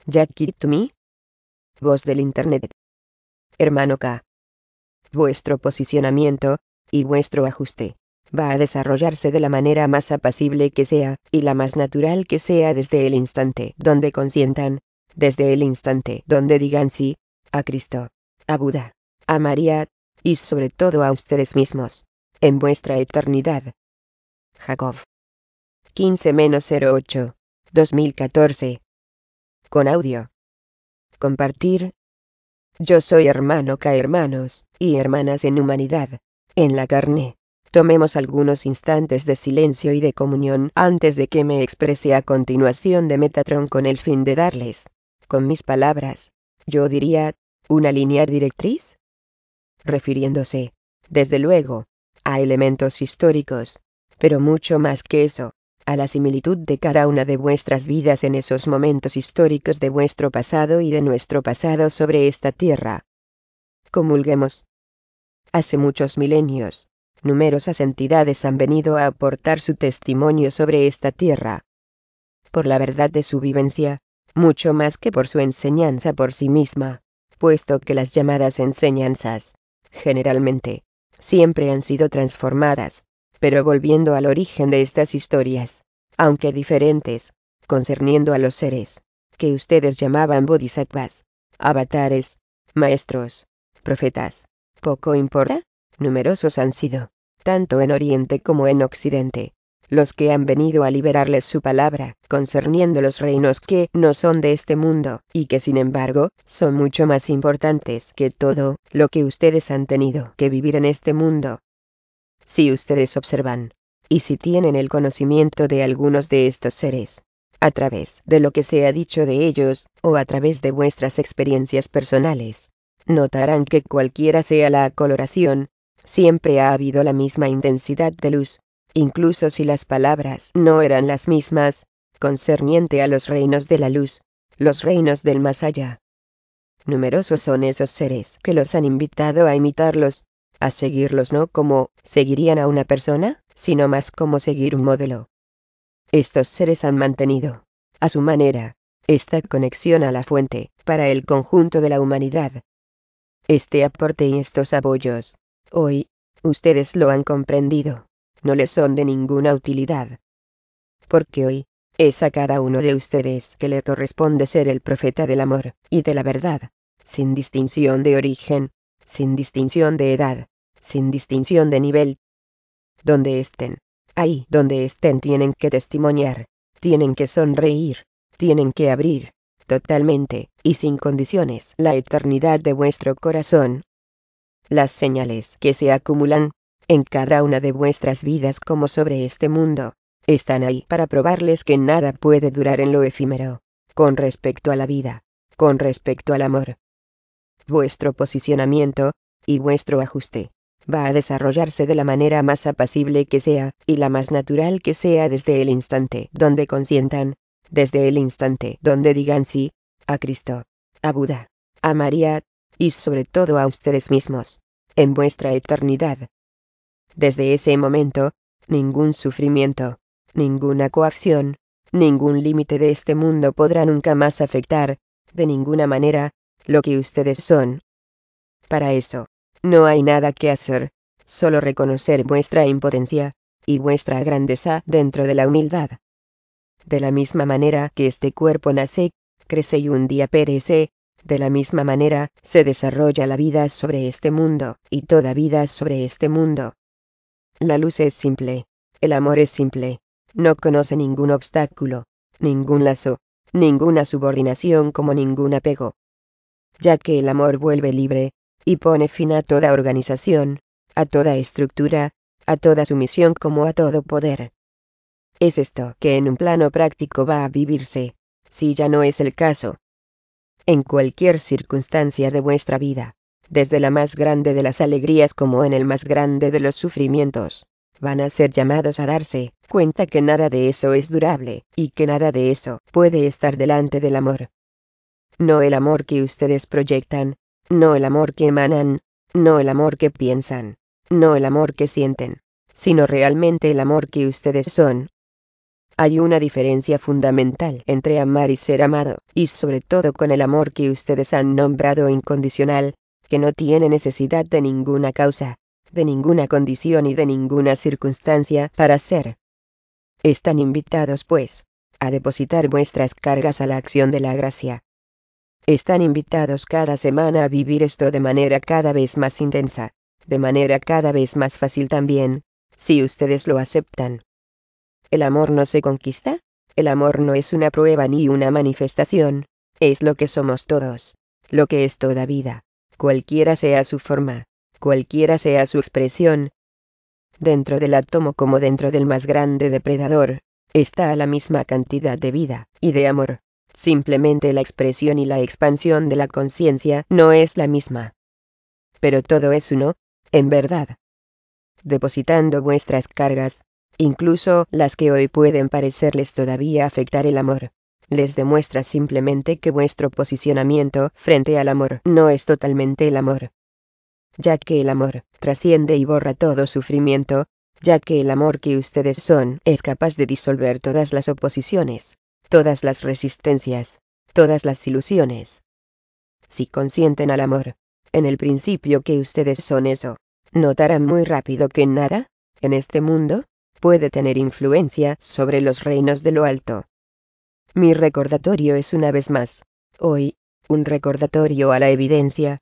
Jackie to me. Voz del Internet. Hermano K. Vuestro posicionamiento, y vuestro ajuste, va a desarrollarse de la manera más apacible que sea, y la más natural que sea desde el instante donde consientan, desde el instante donde digan sí, a Cristo, a Buda, a María, y sobre todo a ustedes mismos, en vuestra eternidad. Jacob. 15-08, 2014. Con audio. Compartir. Yo soy hermano K, hermanos y hermanas en humanidad, en la carne. Tomemos algunos instantes de silencio y de comunión antes de que me exprese a continuación de Metatron con el fin de darles, con mis palabras, yo diría, una línea directriz, refiriéndose, desde luego, a elementos históricos, pero mucho más que eso, a la similitud de cada una de vuestras vidas en esos momentos históricos de vuestro pasado y de nuestro pasado sobre esta tierra. Comulguemos. Hace muchos milenios, numerosas entidades han venido a aportar su testimonio sobre esta tierra. Por la verdad de su vivencia, mucho más que por su enseñanza por sí misma, puesto que las llamadas enseñanzas, generalmente, siempre han sido transformadas, pero volviendo al origen de estas historias, aunque diferentes, concerniendo a los seres, que ustedes llamaban bodhisattvas, avatares, maestros, profetas, poco importa, numerosos han sido, tanto en Oriente como en Occidente, los que han venido a liberarles su palabra, concerniendo los reinos que no son de este mundo, y que sin embargo, son mucho más importantes que todo lo que ustedes han tenido que vivir en este mundo. Si ustedes observan, y si tienen el conocimiento de algunos de estos seres, a través de lo que se ha dicho de ellos, o a través de vuestras experiencias personales, notarán que cualquiera sea la coloración, siempre ha habido la misma intensidad de luz, incluso si las palabras no eran las mismas, concerniente a los reinos de la luz, los reinos del más allá. Numerosos son esos seres que los han invitado a imitarlos, a seguirlos no como seguirían a una persona, sino más como seguir un modelo. Estos seres han mantenido, a su manera, esta conexión a la fuente, para el conjunto de la humanidad. Este aporte y estos apoyos, hoy, ustedes lo han comprendido, no les son de ninguna utilidad. Porque hoy, es a cada uno de ustedes que le corresponde ser el profeta del amor y de la verdad, sin distinción de origen, sin distinción de edad, sin distinción de nivel. Donde estén, ahí donde estén tienen que testimoniar, tienen que sonreír, tienen que abrir, totalmente, y sin condiciones, la eternidad de vuestro corazón. Las señales que se acumulan, en cada una de vuestras vidas como sobre este mundo, están ahí para probarles que nada puede durar en lo efímero, con respecto a la vida, con respecto al amor. Vuestro posicionamiento, y vuestro ajuste, va a desarrollarse de la manera más apacible que sea, y la más natural que sea desde el instante donde consientan, desde el instante donde digan sí, a Cristo, a Buda, a María, y sobre todo a ustedes mismos, en vuestra eternidad. Desde ese momento, ningún sufrimiento, ninguna coacción, ningún límite de este mundo podrá nunca más afectar, de ninguna manera, lo que ustedes son. Para eso, no hay nada que hacer, solo reconocer vuestra impotencia, y vuestra grandeza dentro de la humildad. De la misma manera que este cuerpo nace, crece y un día perece, de la misma manera, se desarrolla la vida sobre este mundo, y toda vida sobre este mundo. La luz es simple, el amor es simple, no conoce ningún obstáculo, ningún lazo, ninguna subordinación como ningún apego. Ya que el amor vuelve libre, y pone fin a toda organización, a toda estructura, a toda sumisión como a todo poder. Es esto que en un plano práctico va a vivirse, si ya no es el caso. En cualquier circunstancia de vuestra vida, desde la más grande de las alegrías como en el más grande de los sufrimientos, van a ser llamados a darse cuenta que nada de eso es durable, y que nada de eso puede estar delante del amor. No el amor que ustedes proyectan, no el amor que emanan, no el amor que piensan, no el amor que sienten, sino realmente el amor que ustedes son. Hay una diferencia fundamental entre amar y ser amado, y sobre todo con el amor que ustedes han nombrado incondicional, que no tiene necesidad de ninguna causa, de ninguna condición y de ninguna circunstancia para ser. Están invitados, pues, a depositar vuestras cargas a la acción de la gracia. Están invitados cada semana a vivir esto de manera cada vez más intensa, de manera cada vez más fácil también, si ustedes lo aceptan. ¿El amor no se conquista? El amor no es una prueba ni una manifestación, es lo que somos todos, lo que es toda vida, cualquiera sea su forma, cualquiera sea su expresión. Dentro del átomo como dentro del más grande depredador, está la misma cantidad de vida y de amor. Simplemente la expresión y la expansión de la conciencia no es la misma. Pero todo es uno, en verdad. Depositando vuestras cargas, incluso las que hoy pueden parecerles todavía afectar el amor, les demuestra simplemente que vuestro posicionamiento frente al amor no es totalmente el amor. Ya que el amor trasciende y borra todo sufrimiento, ya que el amor que ustedes son es capaz de disolver todas las oposiciones, todas las resistencias, todas las ilusiones. Si consienten al amor, en el principio que ustedes son eso, notarán muy rápido que nada, en este mundo, puede tener influencia sobre los reinos de lo alto. Mi recordatorio es una vez más, hoy, un recordatorio a la evidencia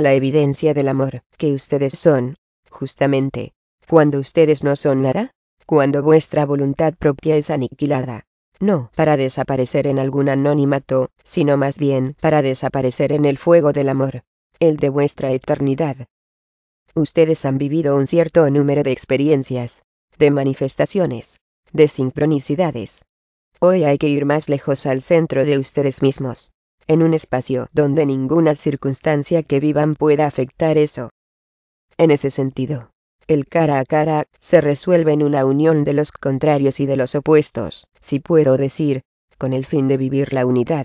del amor que ustedes son, justamente, cuando ustedes no son nada, cuando vuestra voluntad propia es aniquilada. No para desaparecer en algún anonimato, sino más bien para desaparecer en el fuego del amor, el de vuestra eternidad. Ustedes han vivido un cierto número de experiencias, de manifestaciones, de sincronicidades. Hoy hay que ir más lejos al centro de ustedes mismos, en un espacio donde ninguna circunstancia que vivan pueda afectar eso. En ese sentido, el cara a cara se resuelve en una unión de los contrarios y de los opuestos, si puedo decir, con el fin de vivir la unidad.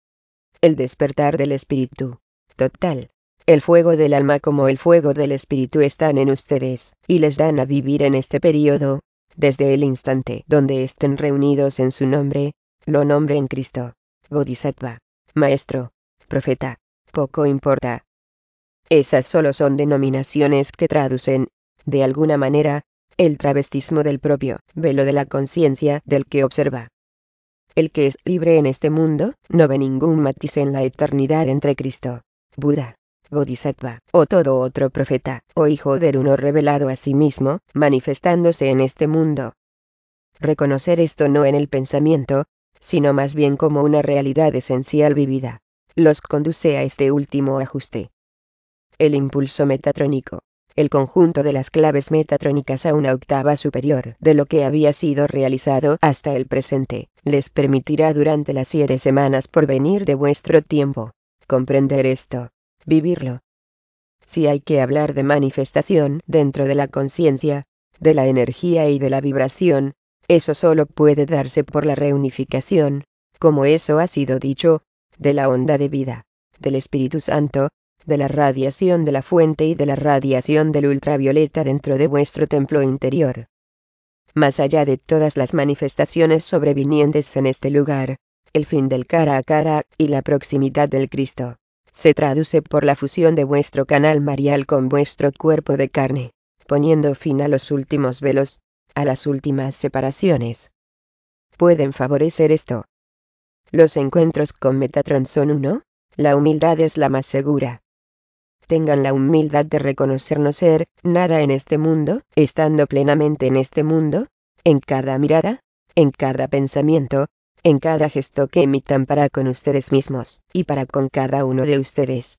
El despertar del espíritu, total, el fuego del alma como el fuego del espíritu están en ustedes, y les dan a vivir en este periodo, desde el instante donde estén reunidos en su nombre, lo nombren Cristo, Bodhisattva, Maestro, Profeta, poco importa. Esas solo son denominaciones que traducen, de alguna manera, el travestismo del propio velo de la conciencia del que observa. El que es libre en este mundo, no ve ningún matiz en la eternidad entre Cristo, Buda, Bodhisattva, o todo otro profeta, o hijo del uno revelado a sí mismo, manifestándose en este mundo. Reconocer esto no en el pensamiento, sino más bien como una realidad esencial vivida, los conduce a este último ajuste. El impulso metatrónico, el conjunto de las claves metatrónicas a una octava superior de lo que había sido realizado hasta el presente, les permitirá durante las 7 semanas por venir de vuestro tiempo, comprender esto, vivirlo. Si hay que hablar de manifestación dentro de la conciencia, de la energía y de la vibración, eso solo puede darse por la reunificación, como eso ha sido dicho, de la onda de vida, del Espíritu Santo, de la radiación de la fuente y de la radiación del ultravioleta dentro de vuestro templo interior. Más allá de todas las manifestaciones sobrevinientes en este lugar, el fin del cara a cara y la proximidad del Cristo se traduce por la fusión de vuestro canal marial con vuestro cuerpo de carne, poniendo fin a los últimos velos, a las últimas separaciones. Pueden favorecer esto. Los encuentros con Metatron son uno, la humildad es la más segura. Tengan la humildad de reconocer no ser nada en este mundo, estando plenamente en este mundo, en cada mirada, en cada pensamiento, en cada gesto que emitan para con ustedes mismos, y para con cada uno de ustedes.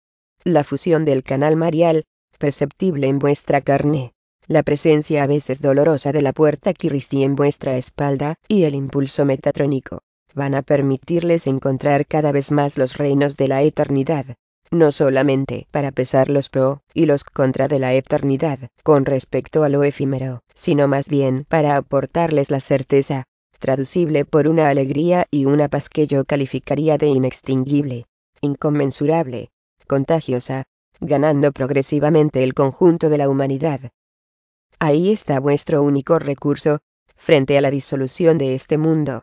La fusión del canal marial, perceptible en vuestra carne, la presencia a veces dolorosa de la puerta Kiristi en vuestra espalda, y el impulso metatrónico, van a permitirles encontrar cada vez más los reinos de la eternidad. No solamente para pesar los pro y los contra de la eternidad con respecto a lo efímero, sino más bien para aportarles la certeza, traducible por una alegría y una paz que yo calificaría de inextinguible, inconmensurable, contagiosa, ganando progresivamente el conjunto de la humanidad. Ahí está vuestro único recurso, frente a la disolución de este mundo.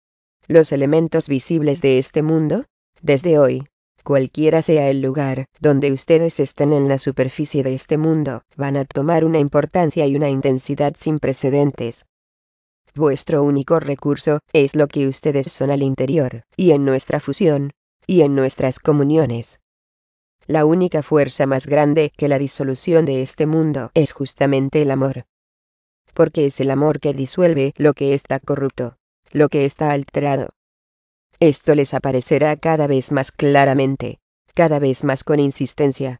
Los elementos visibles de este mundo, desde hoy, cualquiera sea el lugar donde ustedes estén en la superficie de este mundo, van a tomar una importancia y una intensidad sin precedentes. Vuestro único recurso es lo que ustedes son al interior, y en nuestra fusión, y en nuestras comuniones. La única fuerza más grande que la disolución de este mundo es justamente el amor. Porque es el amor que disuelve lo que está corrupto, lo que está alterado. Esto les aparecerá cada vez más claramente, cada vez más con insistencia.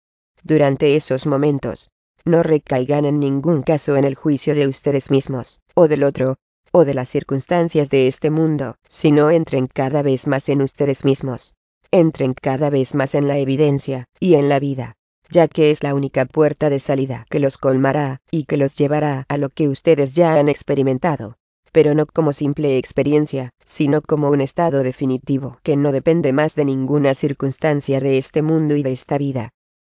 Durante esos momentos, no recaigan en ningún caso en el juicio de ustedes mismos, o del otro, o de las circunstancias de este mundo, sino entren cada vez más en ustedes mismos. Entren cada vez más en la evidencia, y en la vida, ya que es la única puerta de salida que los colmará, y que los llevará a lo que ustedes ya han experimentado, pero no como simple experiencia, sino como un estado definitivo que no depende más de ninguna circunstancia de este mundo y de esta vida.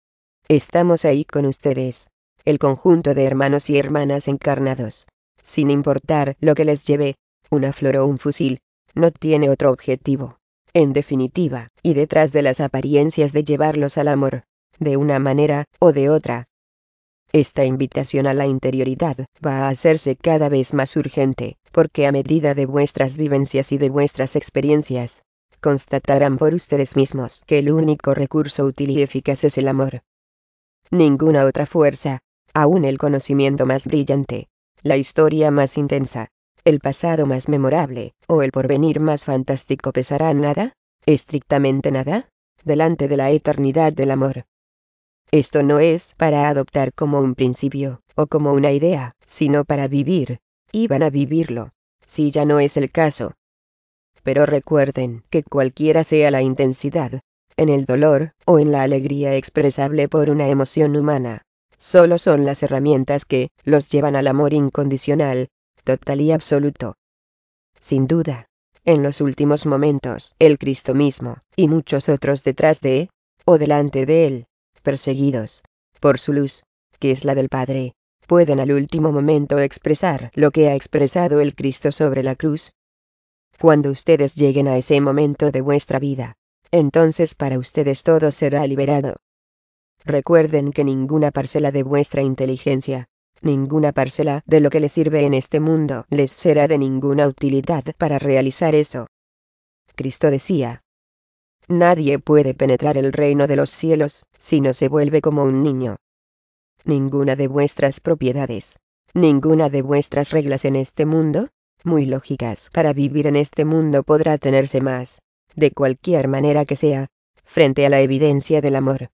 Estamos ahí con ustedes, el conjunto de hermanos y hermanas encarnados. Sin importar lo que les lleve, una flor o un fusil, no tiene otro objetivo. En definitiva, y detrás de las apariencias de llevarlos al amor, de una manera o de otra. Esta invitación a la interioridad va a hacerse cada vez más urgente, porque a medida de vuestras vivencias y de vuestras experiencias, constatarán por ustedes mismos que el único recurso útil y eficaz es el amor. Ninguna otra fuerza, aun el conocimiento más brillante, la historia más intensa, el pasado más memorable, o el porvenir más fantástico pesará nada, estrictamente nada, delante de la eternidad del amor. Esto no es para adoptar como un principio, o como una idea, sino para vivir, y van a vivirlo, si ya no es el caso. Pero recuerden que cualquiera sea la intensidad, en el dolor, o en la alegría expresable por una emoción humana, solo son las herramientas que los llevan al amor incondicional, total y absoluto. Sin duda, en los últimos momentos, el Cristo mismo, y muchos otros detrás de, o delante de él, perseguidos por su luz, que es la del Padre, pueden al último momento expresar lo que ha expresado el Cristo sobre la cruz. Cuando ustedes lleguen a ese momento de vuestra vida, entonces para ustedes todo será liberado. Recuerden que ninguna parcela de vuestra inteligencia, ninguna parcela de lo que les sirve en este mundo les será de ninguna utilidad para realizar eso. Cristo decía: nadie puede penetrar el reino de los cielos si no se vuelve como un niño. Ninguna de vuestras propiedades, ninguna de vuestras reglas en este mundo, muy lógicas para vivir en este mundo, podrá tenerse más, de cualquier manera que sea, frente a la evidencia del amor.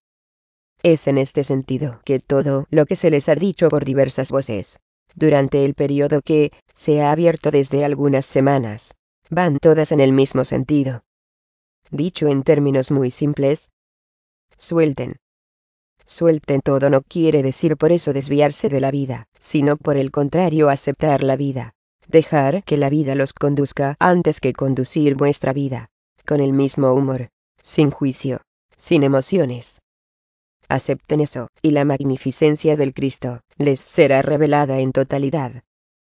Es en este sentido que todo lo que se les ha dicho por diversas voces, durante el periodo que se ha abierto desde algunas semanas, van todas en el mismo sentido. Dicho en términos muy simples, suelten. Suelten todo no quiere decir por eso desviarse de la vida, sino por el contrario aceptar la vida, dejar que la vida los conduzca antes que conducir vuestra vida, con el mismo humor, sin juicio, sin emociones. Acepten eso, y la magnificencia del Cristo les será revelada en totalidad.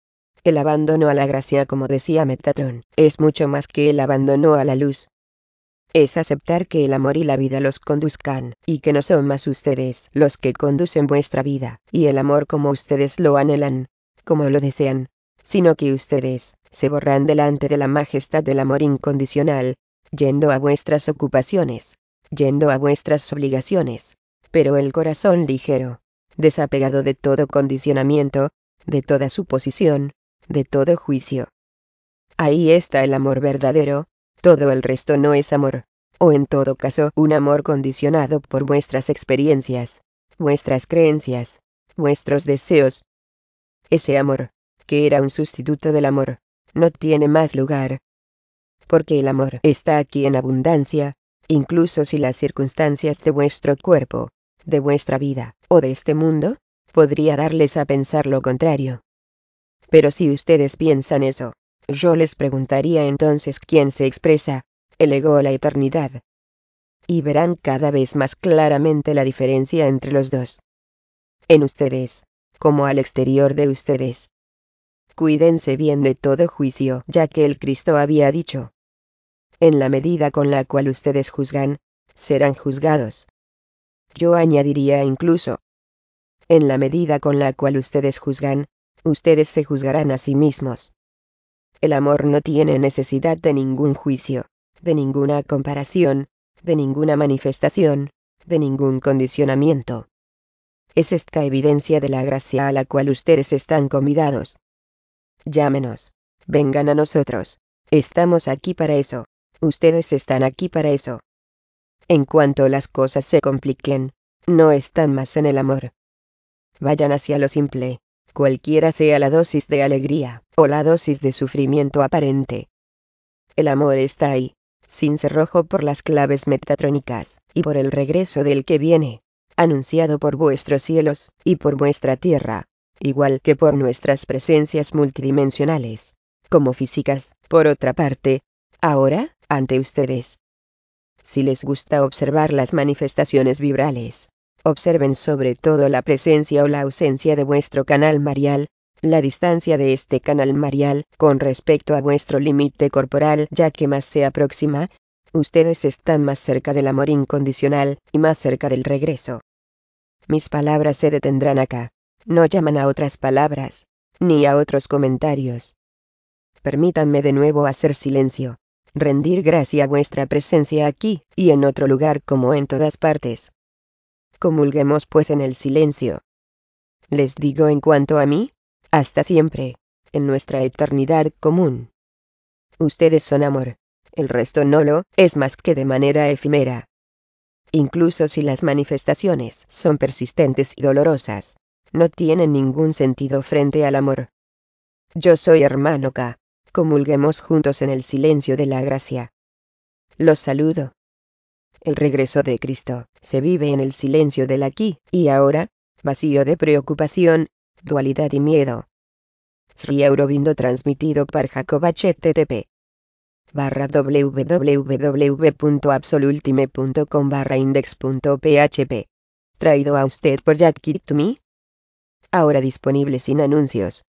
El abandono a la gracia, como decía Metatron, es mucho más que el abandono a la luz. Es aceptar que el amor y la vida los conduzcan, y que no son más ustedes los que conducen vuestra vida, y el amor como ustedes lo anhelan, como lo desean, sino que ustedes se borran delante de la majestad del amor incondicional, yendo a vuestras ocupaciones, yendo a vuestras obligaciones, pero el corazón ligero, desapegado de todo condicionamiento, de toda suposición, de todo juicio. Ahí está el amor verdadero. Todo el resto no es amor, o en todo caso un amor condicionado por vuestras experiencias, vuestras creencias, vuestros deseos. Ese amor, que era un sustituto del amor, no tiene más lugar. Porque el amor está aquí en abundancia, incluso si las circunstancias de vuestro cuerpo, de vuestra vida, o de este mundo, podría darles a pensar lo contrario. Pero si ustedes piensan eso, yo les preguntaría entonces quién se expresa, el ego o la eternidad. Y verán cada vez más claramente la diferencia entre los dos. En ustedes, como al exterior de ustedes. Cuídense bien de todo juicio, ya que el Cristo había dicho: en la medida con la cual ustedes juzgan, serán juzgados. Yo añadiría incluso: en la medida con la cual ustedes juzgan, ustedes se juzgarán a sí mismos. El amor no tiene necesidad de ningún juicio, de ninguna comparación, de ninguna manifestación, de ningún condicionamiento. Es esta evidencia de la gracia a la cual ustedes están convidados. Llámenos. Vengan a nosotros. Estamos aquí para eso. Ustedes están aquí para eso. En cuanto las cosas se compliquen, no están más en el amor. Vayan hacia lo simple, cualquiera sea la dosis de alegría, o la dosis de sufrimiento aparente. El amor está ahí, sin cerrojo por las claves metatrónicas, y por el regreso del que viene, anunciado por vuestros cielos, y por vuestra tierra, igual que por nuestras presencias multidimensionales, como físicas, por otra parte, ahora, ante ustedes. Si les gusta observar las manifestaciones vibrales, observen sobre todo la presencia o la ausencia de vuestro canal marial, la distancia de este canal marial con respecto a vuestro límite corporal, ya que más se aproxima, ustedes están más cerca del amor incondicional, y más cerca del regreso. Mis palabras se detendrán acá. No llaman a otras palabras, ni a otros comentarios. Permítanme de nuevo hacer silencio. Rendir gracia a vuestra presencia aquí, y en otro lugar como en todas partes. Comulguemos pues en el silencio. Les digo en cuanto a mí, hasta siempre, en nuestra eternidad común. Ustedes son amor, el resto no lo es más que de manera efímera. Incluso si las manifestaciones son persistentes y dolorosas, no tienen ningún sentido frente al amor. Yo soy hermano K. Comulguemos juntos en el silencio de la gracia. Los saludo. El regreso de Cristo se vive en el silencio del aquí y ahora, vacío de preocupación, dualidad y miedo. Sri Aurobindo transmitido por Jacob http www.absolutime.com/index.php. Traído a usted por Jack Kid to Me. Ahora disponible sin anuncios.